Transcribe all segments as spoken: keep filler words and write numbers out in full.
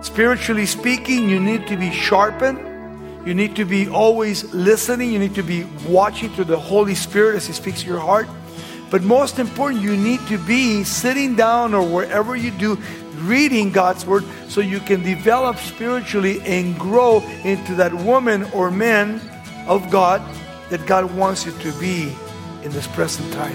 Spiritually speaking, you need to be sharpened. You need to be always listening. You need to be watching to the Holy Spirit as He speaks to your heart. But most important, you need to be sitting down or wherever you do, reading God's Word so you can develop spiritually and grow into that woman or man of God that God wants you to be in this present time.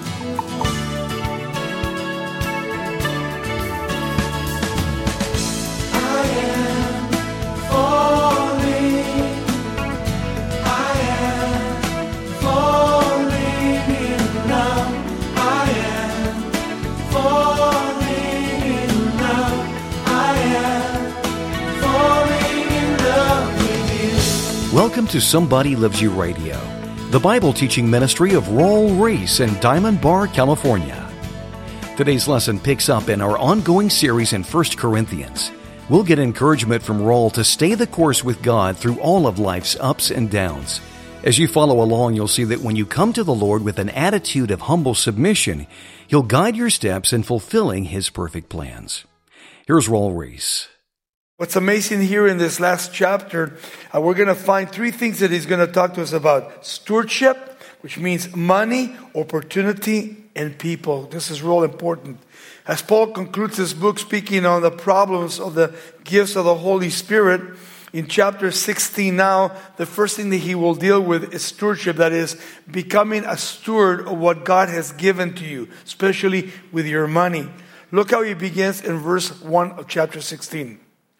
Welcome to Somebody Loves You Radio, the Bible teaching ministry of Raul Ries in Diamond Bar, California. Today's lesson picks up in our ongoing series in First Corinthians. We'll get encouragement from Raul to stay the course with God through all of life's ups and downs. As you follow along, you'll see that when you come to the Lord with an attitude of humble submission, He'll guide your steps in fulfilling His perfect plans. Here's Raul Ries. What's amazing here in this last chapter, uh, we're going to find three things that he's going to talk to us about. Stewardship, which means money, opportunity, and people. This is real important. As Paul concludes his book speaking on the problems of the gifts of the Holy Spirit, in chapter sixteen now, the first thing that he will deal with is stewardship. That is, becoming a steward of what God has given to you, especially with your money. Look how he begins in verse one of chapter sixteen.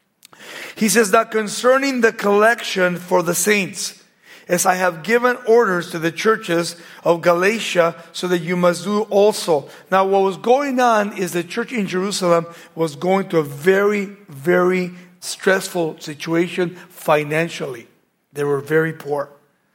He says that concerning the collection for the saints, as I have given orders to the churches of Galatia, so that you must do also. Now what was going on is the church in Jerusalem was going to a very, very stressful situation financially. They were very poor.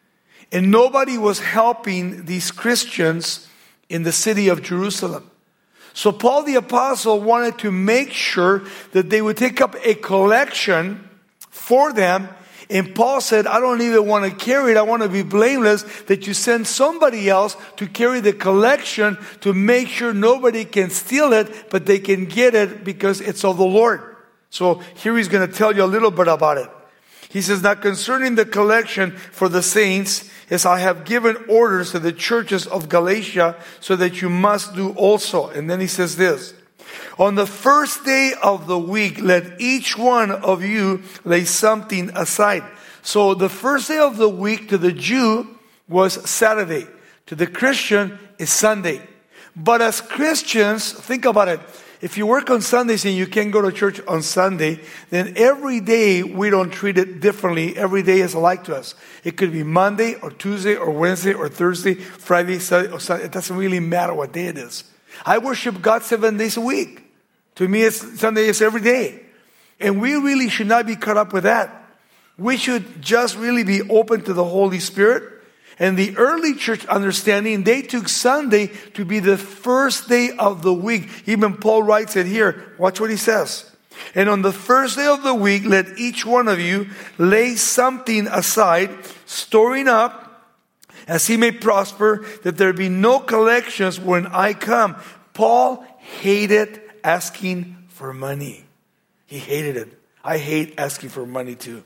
And nobody was helping these Christians in the city of Jerusalem. So Paul the Apostle wanted to make sure that they would take up a collection for them. And Paul said, I don't even want to carry it. I want to be blameless, that you send somebody else to carry the collection to make sure nobody can steal it, but they can get it because it's of the Lord. So here he's going to tell you a little bit about it. He says, now concerning the collection for the saints, as I have given orders to the churches of Galatia, so that you must do also. And then he says this, on the first day of the week, let each one of you lay something aside. So the first day of the week to the Jew was Saturday. To the Christian is Sunday. But as Christians, think about it. If you work on Sundays and you can't go to church on Sunday, then every day we don't treat it differently. Every day is alike to us. It could be Monday or Tuesday or Wednesday or Thursday, Friday, Saturday, or Sunday. It doesn't really matter what day it is. I worship God seven days a week. To me, it's Sunday is every day. And we really should not be caught up with that. We should just really be open to the Holy Spirit. And the early church understanding, they took Sunday to be the first day of the week. Even Paul writes it here. Watch what he says. And on the first day of the week, let each one of you lay something aside, storing up, as he may prosper, that there be no collections when I come. Paul hated asking for money. He hated it. I hate asking for money too.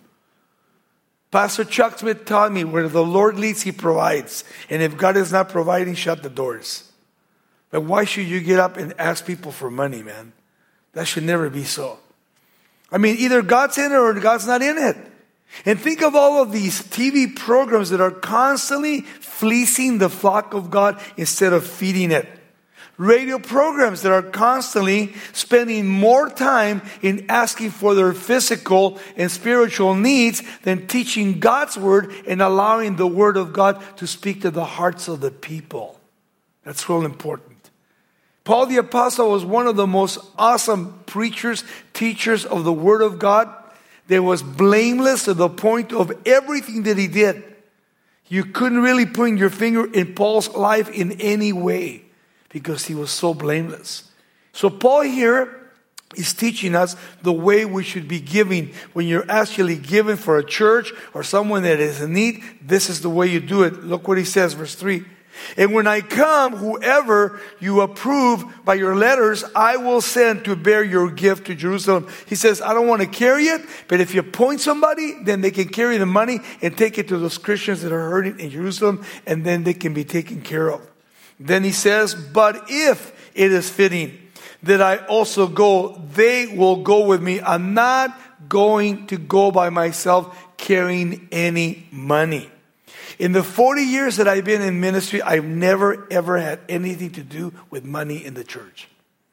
Pastor Chuck Smith taught me, where the Lord leads, He provides. And if God is not providing, shut the doors. But why should you get up and ask people for money, man? That should never be so. I mean, either God's in it or God's not in it. And think of all of these T V programs that are constantly fleecing the flock of God instead of feeding it. Radio programs that are constantly spending more time in asking for their physical and spiritual needs than teaching God's Word and allowing the Word of God to speak to the hearts of the people. That's real important. Paul the Apostle was one of the most awesome preachers, teachers of the Word of God. That was blameless to the point of everything that he did. You couldn't really put your finger in Paul's life in any way, because he was so blameless. So Paul here is teaching us the way we should be giving. When you're actually giving for a church or someone that is in need, this is the way you do it. Look what he says, verse three. And when I come, whoever you approve by your letters, I will send to bear your gift to Jerusalem. He says, I don't want to carry it, but if you appoint somebody, then they can carry the money and take it to those Christians that are hurting in Jerusalem, and then they can be taken care of. Then he says, but if it is fitting that I also go, they will go with me. I'm not going to go by myself carrying any money. In the forty years that I've been in ministry, I've never ever had anything to do with money in the church.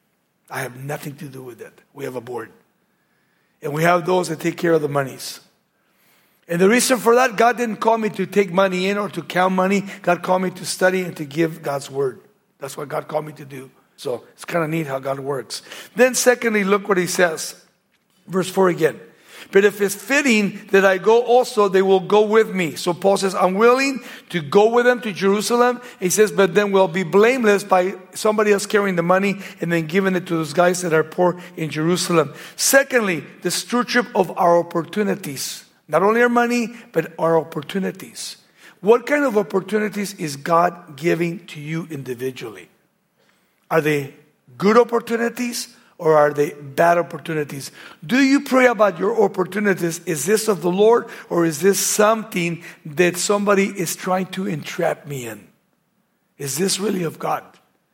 I have nothing to do with it. We have a board. And we have those that take care of the monies. And the reason for that, God didn't call me to take money in or to count money. God called me to study and to give God's word. That's what God called me to do. So it's kind of neat how God works. Then secondly, look what he says. Verse four again. But if it's fitting that I go also, they will go with me. So Paul says, I'm willing to go with them to Jerusalem. He says, but then we'll be blameless by somebody else carrying the money and then giving it to those guys that are poor in Jerusalem. Secondly, the stewardship of our opportunities. Not only our money, but our opportunities. What kind of opportunities is God giving to you individually? Are they good opportunities? Or are they bad opportunities? Do you pray about your opportunities? Is this of the Lord? Or is this something that somebody is trying to entrap me in? Is this really of God?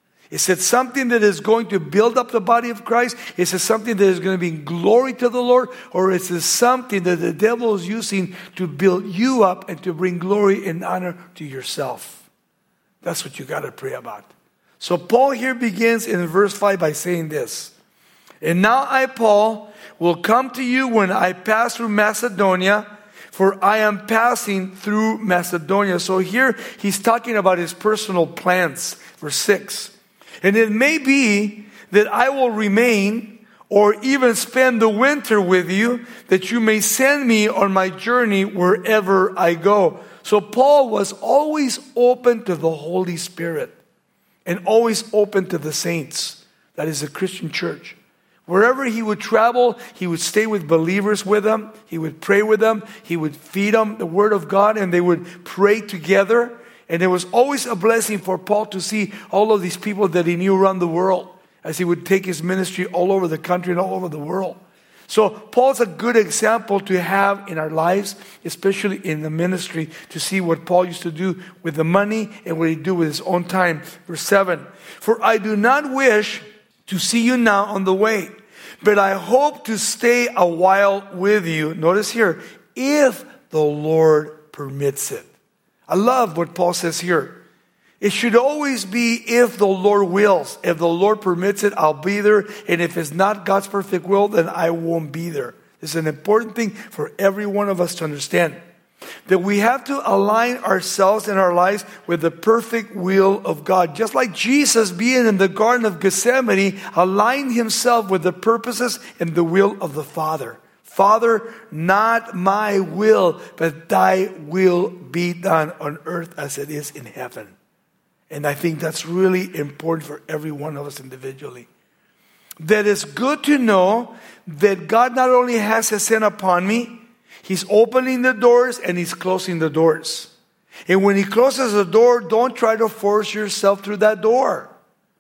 Is it something that is going to build up the body of Christ? Is it something that is going to bring glory to the Lord? Or is it something that the devil is using to build you up and to bring glory and honor to yourself? That's what you got to pray about. So Paul here begins in verse five by saying this. And now I, Paul, will come to you when I pass through Macedonia, for I am passing through Macedonia. So here he's talking about his personal plans. Verse six. And it may be that I will remain or even spend the winter with you, that you may send me on my journey wherever I go. So Paul was always open to the Holy Spirit and always open to the saints. That is the Christian church. Wherever he would travel, he would stay with believers with them. He would pray with them. He would feed them the word of God, and they would pray together. And it was always a blessing for Paul to see all of these people that he knew around the world as he would take his ministry all over the country and all over the world. So Paul's a good example to have in our lives, especially in the ministry, to see what Paul used to do with the money and what he'd do with his own time. Verse seven. For I do not wish to see you now on the way, but I hope to stay a while with you. Notice here, if the Lord permits it. I love what Paul says here. It should always be if the Lord wills. If the Lord permits it, I'll be there. And if it's not God's perfect will, then I won't be there. It's an important thing for every one of us to understand. That we have to align ourselves and our lives with the perfect will of God. Just like Jesus, being in the Garden of Gethsemane, aligned himself with the purposes and the will of the Father. Father, not my will, but thy will be done on earth as it is in heaven. And I think that's really important for every one of us individually. That it's good to know that God not only has his hand upon me, he's opening the doors and he's closing the doors. And when he closes the door, don't try to force yourself through that door.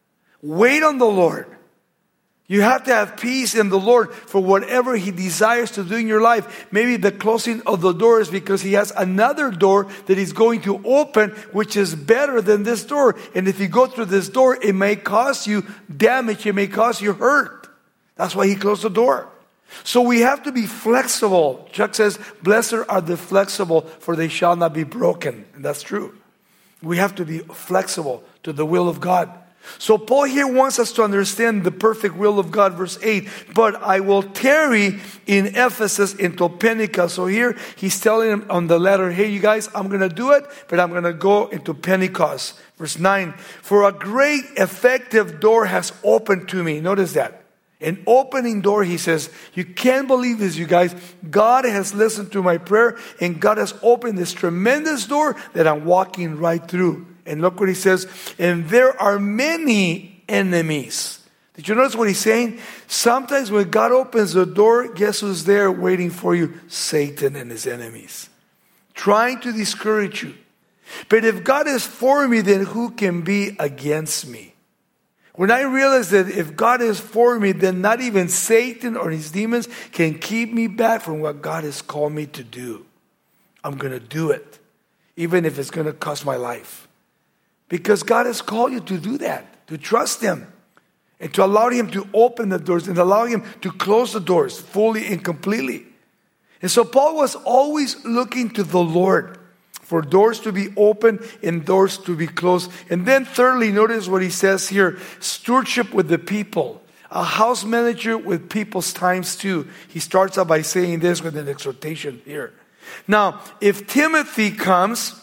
Wait on the Lord. You have to have peace in the Lord for whatever he desires to do in your life. Maybe the closing of the door is because he has another door that he's going to open, which is better than this door. And if you go through this door, it may cause you damage. It may cause you hurt. That's why he closed the door. So we have to be flexible. Chuck says, blessed are the flexible, for they shall not be broken. And that's true. We have to be flexible to the will of God. So Paul here wants us to understand the perfect will of God. Verse eight, but I will tarry in Ephesus until Pentecost. So here he's telling them on the letter, hey, you guys, I'm going to do it, but I'm going to go into Pentecost. Verse nine, for a great effective door has opened to me. Notice that. An opening door, he says. You can't believe this, you guys. God has listened to my prayer, and God has opened this tremendous door that I'm walking right through. And look what he says. And there are many enemies. Did you notice what he's saying? Sometimes when God opens the door, guess who's there waiting for you? Satan and his enemies. Trying to discourage you. But if God is for me, then who can be against me? When I realize that if God is for me, then not even Satan or his demons can keep me back from what God has called me to do. I'm going to do it, even if it's going to cost my life. Because God has called you to do that, to trust Him, and to allow Him to open the doors and allow Him to close the doors fully and completely. And so Paul was always looking to the Lord for doors to be open and doors to be closed. And then thirdly, notice what he says here, stewardship with the people. A house manager with people's times too. He starts out by saying this with an exhortation here. Now, if Timothy comes,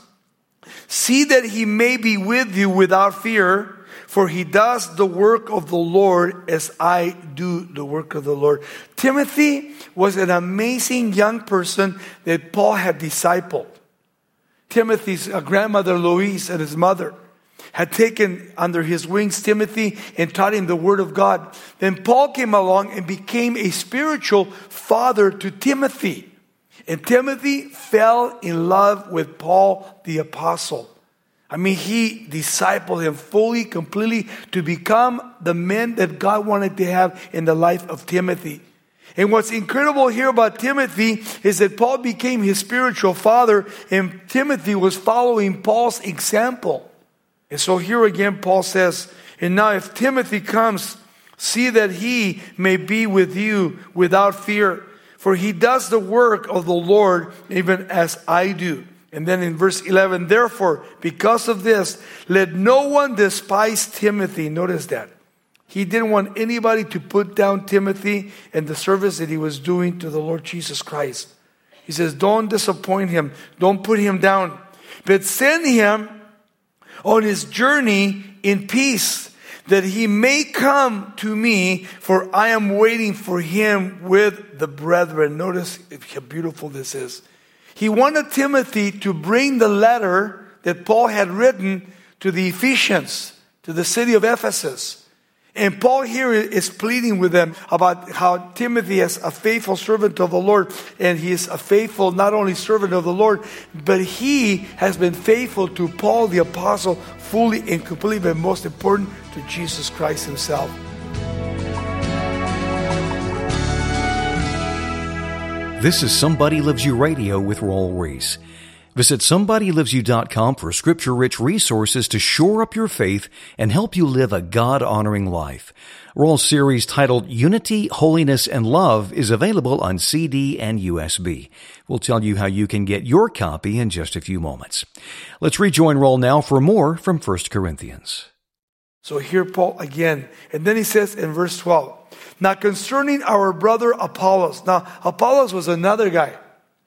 see that he may be with you without fear, for he does the work of the Lord as I do the work of the Lord. Timothy was an amazing young person that Paul had discipled. Timothy's grandmother Lois and his mother had taken under his wings Timothy and taught him the Word of God. Then Paul came along and became a spiritual father to Timothy. And Timothy fell in love with Paul the apostle. I mean, he discipled him fully, completely to become the man that God wanted to have in the life of Timothy. And what's incredible here about Timothy is that Paul became his spiritual father, and Timothy was following Paul's example. And so here again Paul says, and now if Timothy comes, see that he may be with you without fear, for he does the work of the Lord even as I do. And then in verse eleven, therefore, because of this, let no one despise Timothy. Notice that. He didn't want anybody to put down Timothy and the service that he was doing to the Lord Jesus Christ. He says, don't disappoint him. Don't put him down. But send him on his journey in peace, that he may come to me, for I am waiting for him with the brethren. Notice how beautiful this is. He wanted Timothy to bring the letter that Paul had written to the Ephesians, to the city of Ephesus. And Paul here is pleading with them about how Timothy is a faithful servant of the Lord. And he is a faithful, not only servant of the Lord, but he has been faithful to Paul the apostle, fully and completely, but most important, to Jesus Christ himself. This is Somebody Loves You Radio with Raul Ries. Visit somebody lives you dot com for scripture-rich resources to shore up your faith and help you live a God-honoring life. Raul's series titled Unity, Holiness, and Love is available on C D and U S B. We'll tell you how you can get your copy in just a few moments. Let's rejoin Raul now for more from First Corinthians. So here Paul again, and then he says in verse twelve, now concerning our brother Apollos. Now Apollos was another guy.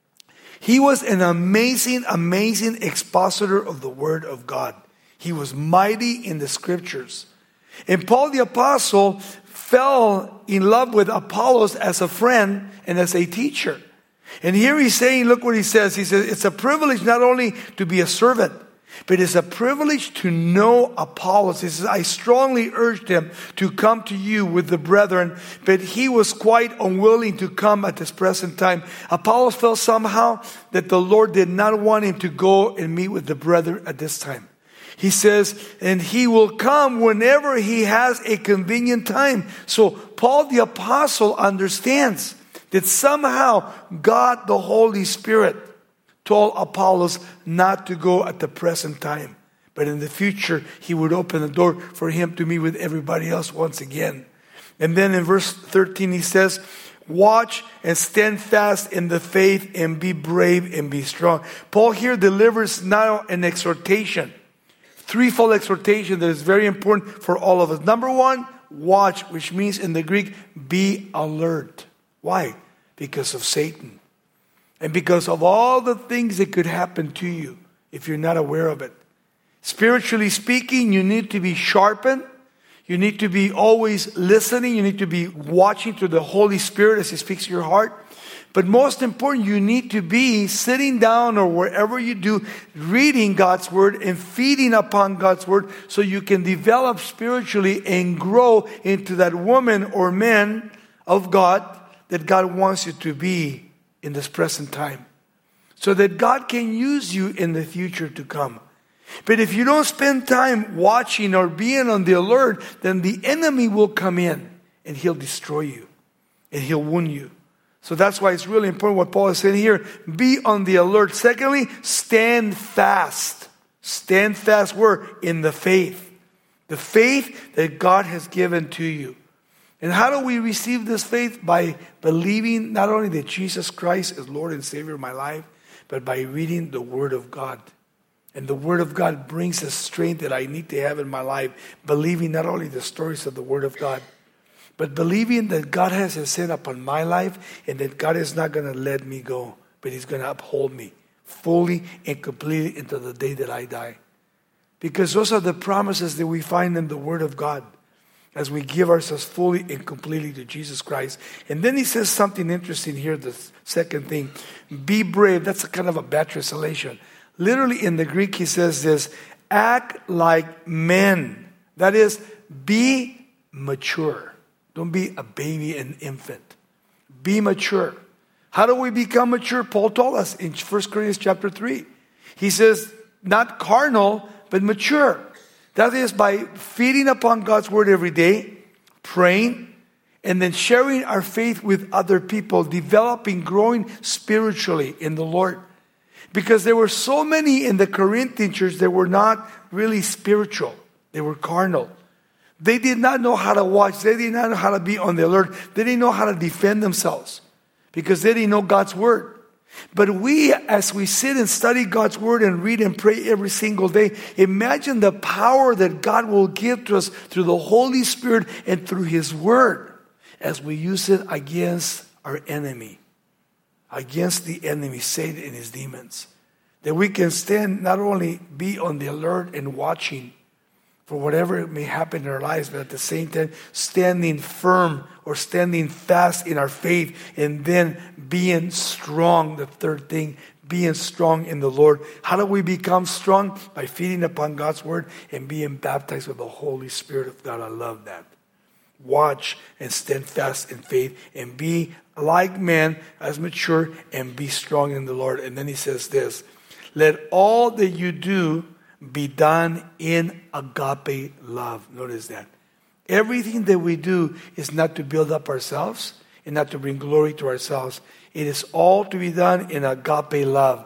He was an amazing, amazing expositor of the Word of God. He was mighty in the Scriptures. And Paul the Apostle fell in love with Apollos as a friend and as a teacher. And here he's saying, look what he says. He says, it's a privilege not only to be a servant, but it's a privilege to know Apollos. He says, I strongly urged him to come to you with the brethren, but he was quite unwilling to come at this present time. Apollos felt somehow that the Lord did not want him to go and meet with the brethren at this time. He says, and he will come whenever he has a convenient time. So Paul the Apostle understands that somehow God the Holy Spirit told Apollos not to go at the present time. But in the future, he would open the door for him to meet with everybody else once again. And then in verse thirteen, he says, watch and stand fast in the faith and be brave and be strong. Paul here delivers now an exhortation, threefold exhortation that is very important for all of us. Number one, watch, which means in the Greek, be alert. Why? Because of Satan. And because of all the things that could happen to you if you're not aware of it. Spiritually speaking, you need to be sharpened. You need to be always listening. You need to be watching to the Holy Spirit as He speaks to your heart. But most important, you need to be sitting down or wherever you do, reading God's Word and feeding upon God's Word so you can develop spiritually and grow into that woman or man of God that God wants you to be in this present time, so that God can use you in the future to come. But if you don't spend time watching or being on the alert, then the enemy will come in and he'll destroy you and he'll wound you. So that's why it's really important what Paul is saying here. Be on the alert. Secondly, stand fast. Stand fast where? In the faith. The faith that God has given to you. And how do we receive this faith? By believing not only that Jesus Christ is Lord and Savior of my life, but by reading the Word of God. And the Word of God brings the strength that I need to have in my life. Believing not only the stories of the Word of God, but believing that God has a sin upon my life and that God is not going to let me go, but He's going to uphold me fully and completely until the day that I die. Because those are the promises that we find in the Word of God as we give ourselves fully and completely to Jesus Christ. And then he says something interesting here, the second thing. Be brave. That's a kind of a bad translation. Literally in the Greek he says this, act like men. That is, be mature. Don't be a baby, an infant. Be mature. How do we become mature? Paul told us in First Corinthians chapter three. He says, not carnal, but mature. That is by feeding upon God's word every day, praying, and then sharing our faith with other people, developing, growing spiritually in the Lord. Because there were so many in the Corinthian church that were not really spiritual. They were carnal. They did not know how to watch. They did not know how to be on the alert. They didn't know how to defend themselves because they didn't know God's word. But we, as we sit and study God's word and read and pray every single day, imagine the power that God will give to us through the Holy Spirit and through His word as we use it against our enemy, against the enemy, Satan and his demons. That we can stand, not only be on the alert and watching for whatever may happen in our lives, but at the same time, standing firm or standing fast in our faith, and then being strong. The third thing, being strong in the Lord. How do we become strong? By feeding upon God's word and being baptized with the Holy Spirit of God. I love that. Watch and stand fast in faith and be like men as mature and be strong in the Lord. And then he says this, let all that you do be done in agape love. Notice that. Everything that we do is not to build up ourselves and not to bring glory to ourselves. It is all to be done in agape love.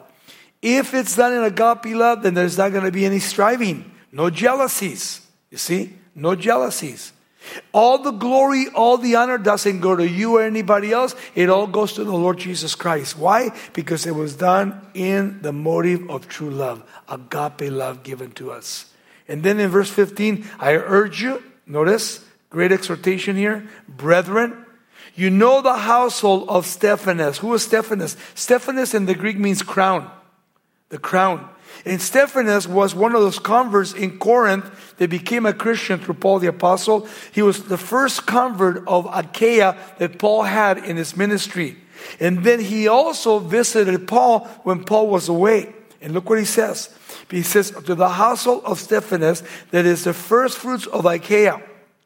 If it's done in agape love, then there's not going to be any striving. No jealousies. You see? No jealousies. All the glory, all the honor doesn't go to you or anybody else. It all goes to the Lord Jesus Christ. Why? Because it was done in the motive of true love. Agape love given to us. And then in verse fifteen, I urge you, notice, great exhortation here, brethren, you know the household of Stephanas. Who is Stephanas? Stephanas in the Greek means crown. The crown. And Stephanas was one of those converts in Corinth that became a Christian through Paul the Apostle. He was the first convert of Achaia that Paul had in his ministry. And then he also visited Paul when Paul was away. And look what he says. He says, to the household of Stephanas, that is the first fruits of Achaia,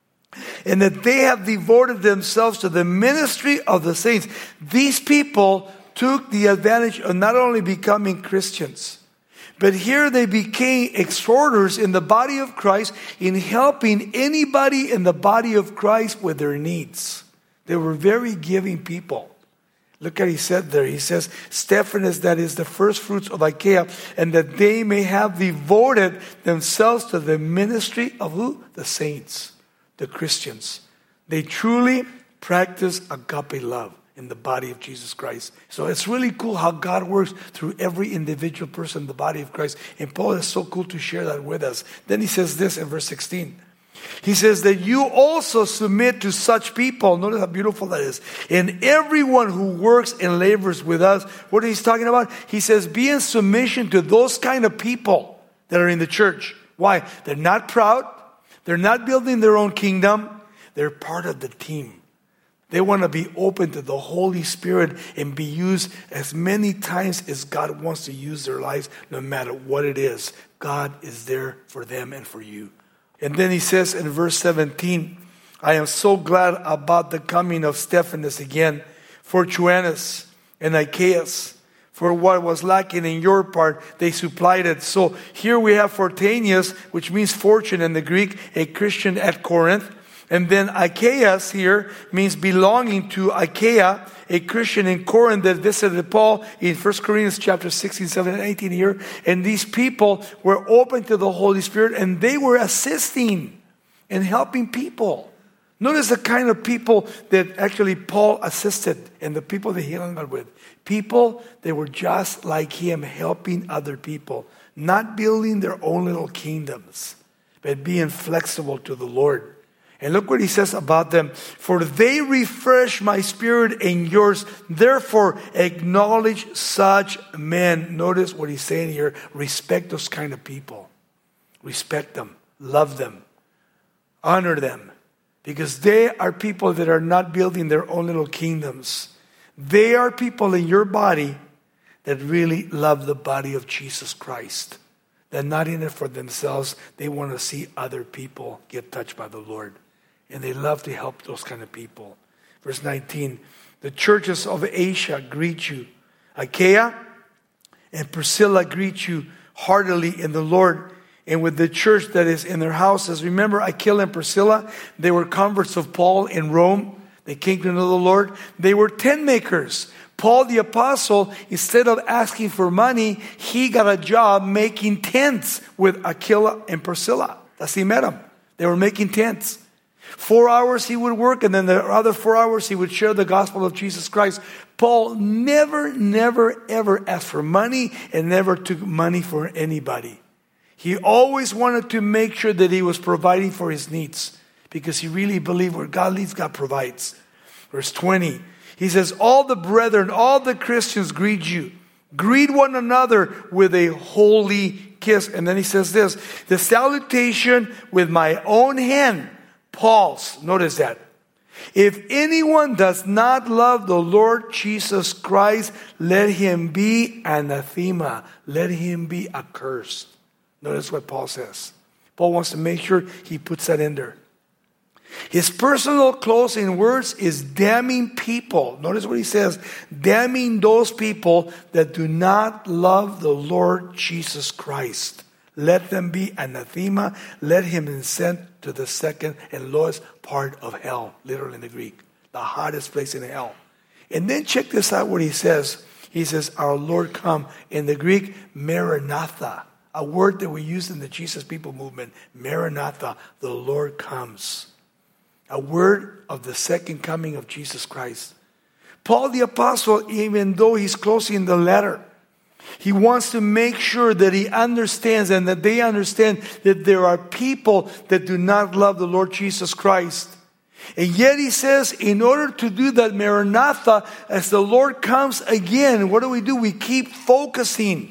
and that they have devoted themselves to the ministry of the saints. These people took the advantage of not only becoming Christians, but here they became exhorters in the body of Christ in helping anybody in the body of Christ with their needs. They were very giving people. Look at what he said there. He says, Stephanas, that is the first fruits of Achaia, and that they may have devoted themselves to the ministry of who? The saints, the Christians. They truly practice agape love in the body of Jesus Christ. So it's really cool how God works through every individual person in the body of Christ. And Paul is so cool to share that with us. Then he says this in verse sixteen. He says that you also submit to such people. Notice how beautiful that is. And everyone who works and labors with us. What he's talking about? He says be in submission to those kind of people that are in the church. Why? They're not proud. They're not building their own kingdom. They're part of the team. They want to be open to the Holy Spirit and be used as many times as God wants to use their lives, no matter what it is. God is there for them and for you. And then he says in verse seventeen, I am so glad about the coming of Stephanas again, Fortunatus and Achaeus, For what was lacking in your part, they supplied it. So here we have Fortanius, which means fortune in the Greek, a Christian at Corinth. And then Achaeus here means belonging to Achaia, a Christian in Corinth that visited Paul in First Corinthians chapter sixteen, seventeen, and eighteen here. And these people were open to the Holy Spirit and they were assisting and helping people. Notice the kind of people that actually Paul assisted and the people that he hung out with. People that were just like him, helping other people, not building their own little kingdoms, but being flexible to the Lord. And look what he says about them. For they refresh my spirit and yours. Therefore, acknowledge such men. Notice what he's saying here. Respect those kind of people. Respect them. Love them. Honor them. Because they are people that are not building their own little kingdoms. They are people in your body that really love the body of Jesus Christ. They're not in it for themselves. They want to see other people get touched by the Lord. And they love to help those kind of people. Verse nineteen, the churches of Asia greet you. Achaia and Priscilla greet you heartily in the Lord and with the church that is in their houses. Remember Aquila and Priscilla, they were converts of Paul in Rome. They came to know the Lord. They were tent makers. Paul the apostle, instead of asking for money, he got a job making tents with Aquila and Priscilla. That's how he met them. They were making tents. Four hours he would work, and then the other four hours he would share the gospel of Jesus Christ. Paul never, never, ever asked for money and never took money for anybody. He always wanted to make sure that he was providing for his needs because he really believed where God leads, God provides. Verse twenty, he says, all the brethren, all the Christians greet you. Greet one another with a holy kiss. And then he says this, the salutation with my own hand. Paul's. Notice that. If anyone does not love the Lord Jesus Christ, let him be anathema. Let him be accursed. Notice what Paul says. Paul wants to make sure he puts that in there. His personal closing words is damning people. Notice what he says. Damning those people that do not love the Lord Jesus Christ. Let them be anathema. Let him be sent to the second and lowest part of hell. Literally in the Greek. The hottest place in hell. And then check this out what he says. He says, our Lord come. In the Greek, Maranatha. A word that we use in the Jesus People movement. Maranatha. The Lord comes. A word of the second coming of Jesus Christ. Paul the apostle, even though he's closing the letter, he wants to make sure that he understands and that they understand that there are people that do not love the Lord Jesus Christ. And yet he says, in order to do that, Maranatha, as the Lord comes again, what do we do? We keep focusing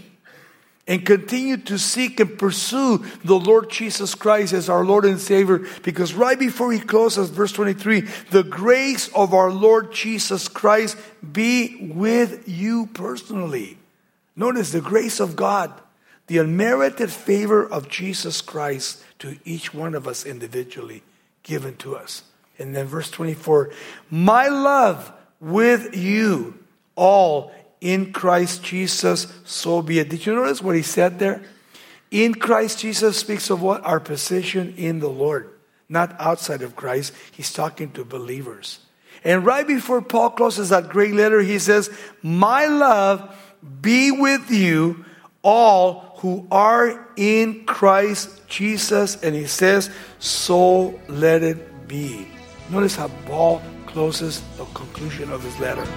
and continue to seek and pursue the Lord Jesus Christ as our Lord and Savior. Because right before he closes, verse twenty-three, the grace of our Lord Jesus Christ be with you personally. Notice the grace of God, the unmerited favor of Jesus Christ to each one of us individually given to us. And then verse twenty-four, my love with you all in Christ Jesus, so be it. Did you notice what he said there? In Christ Jesus speaks of what? Our position in the Lord, not outside of Christ. He's talking to believers. And right before Paul closes that great letter, he says, my love be with you all who are in Christ Jesus. And he says, so let it be. Notice how Paul closes the conclusion of his letter.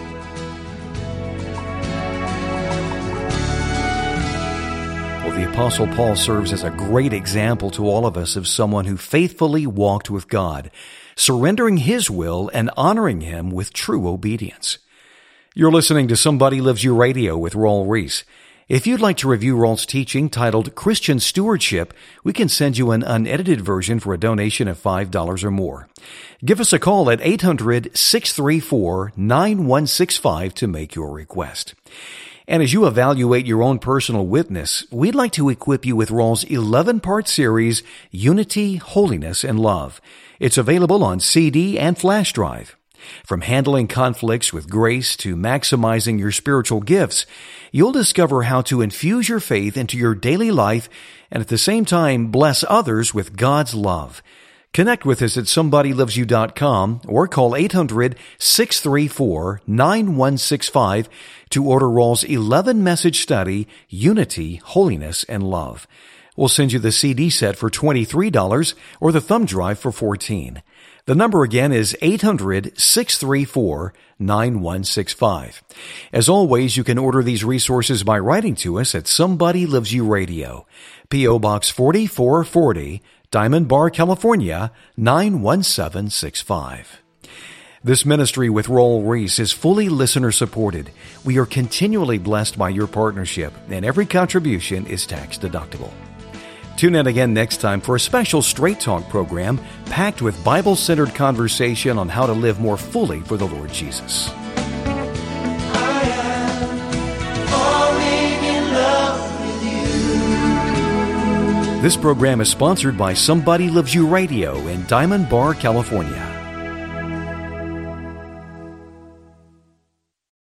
Well, the Apostle Paul serves as a great example to all of us of someone who faithfully walked with God, surrendering his will and honoring him with true obedience. You're listening to Somebody Loves You Radio with Raul Ries. If you'd like to review Raul's teaching titled Christian Stewardship, we can send you an unedited version for a donation of five dollars or more. Give us a call at eight hundred, six three four, nine one six five to make your request. And as you evaluate your own personal witness, we'd like to equip you with Raul's eleven-part series, Unity, Holiness, and Love. It's available on C D and flash drive. From handling conflicts with grace to maximizing your spiritual gifts, you'll discover how to infuse your faith into your daily life and at the same time bless others with God's love. Connect with us at somebody loves you dot com or call eight hundred, six three four, nine one six five to order Raul's eleven-message study, Unity, Holiness, and Love. We'll send you the C D set for twenty-three dollars or the thumb drive for fourteen dollars. The number again is eight hundred, six three four, nine one six five. As always, you can order these resources by writing to us at Somebody Loves You Radio, P O Box forty-four forty, Diamond Bar, California, nine one seven six five. This ministry with Raul Ries is fully listener-supported. We are continually blessed by your partnership, and every contribution is tax-deductible. Tune in again next time for a special Straight Talk program packed with Bible-centered conversation on how to live more fully for the Lord Jesus. I am falling in love with you. This program is sponsored by Somebody Loves You Radio in Diamond Bar, California.